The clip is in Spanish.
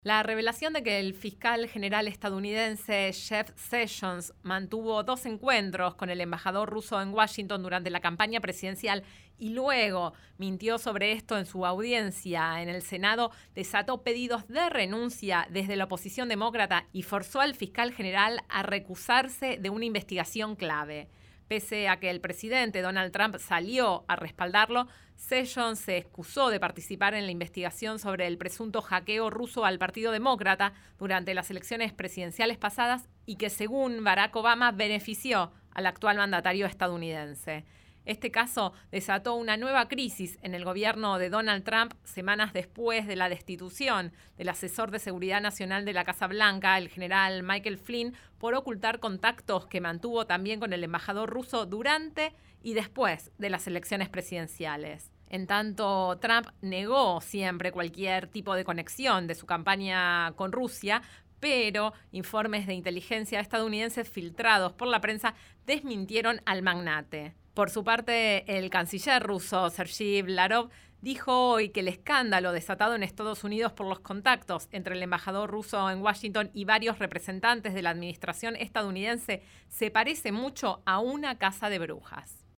La revelación de que el fiscal general estadounidense Jeff Sessions mantuvo 2 encuentros con el embajador ruso en Washington durante la campaña presidencial y luego mintió sobre esto en su audiencia en el Senado desató pedidos de renuncia desde la oposición demócrata y forzó al fiscal general a recusarse de una investigación clave. Pese a que el presidente Donald Trump salió a respaldarlo, Sessions se excusó de participar en la investigación sobre el presunto hackeo ruso al Partido Demócrata durante las elecciones presidenciales pasadas y que, según Barack Obama, benefició al actual mandatario estadounidense. Este caso desató una nueva crisis en el gobierno de Donald Trump semanas después de la destitución del asesor de seguridad nacional de la Casa Blanca, el general Michael Flynn, por ocultar contactos que mantuvo también con el embajador ruso durante y después de las elecciones presidenciales. En tanto, Trump negó siempre cualquier tipo de conexión de su campaña con Rusia, pero informes de inteligencia estadounidenses filtrados por la prensa desmintieron al magnate. Por su parte, el canciller ruso, Sergei Lavrov, dijo hoy que el escándalo desatado en Estados Unidos por los contactos entre el embajador ruso en Washington y varios representantes de la administración estadounidense se parece mucho a una casa de brujas.